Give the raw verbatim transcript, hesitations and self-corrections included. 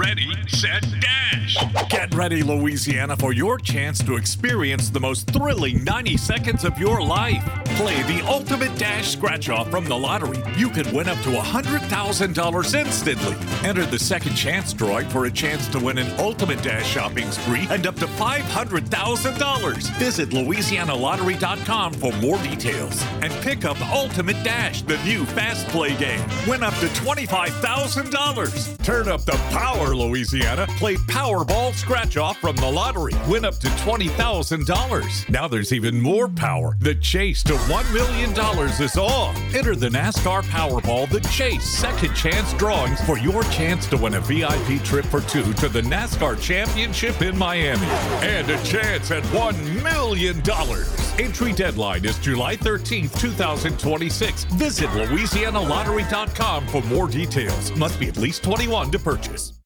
ready, set, dash. Get ready, Louisiana, for your chance to experience the most thrilling ninety seconds of your life. Play the Ultimate Dash Scratch-Off from the lottery. You could win up to one hundred thousand dollars instantly. Enter the second chance drawing for a chance to win an Ultimate Dash shopping spree and up to five hundred thousand dollars. Visit Louisiana Lottery dot com for more details. And pick up Ultimate Dash, the new fast play game. Win up to twenty-five thousand dollars. Turn up the power, Louisiana. Play Powerball Scratch-Off from the lottery. Win up to twenty thousand dollars. Now there's even more power. The chase to one million dollars is on. Enter the NASCAR Powerball The Chase second chance drawings for your chance to win a V I P trip for two to the NASCAR Championship in Miami. And a chance at one million dollars. Entry deadline is July thirteenth, twenty twenty-six. Visit Louisiana Lottery dot com for more details. Must be at least twenty-one to purchase.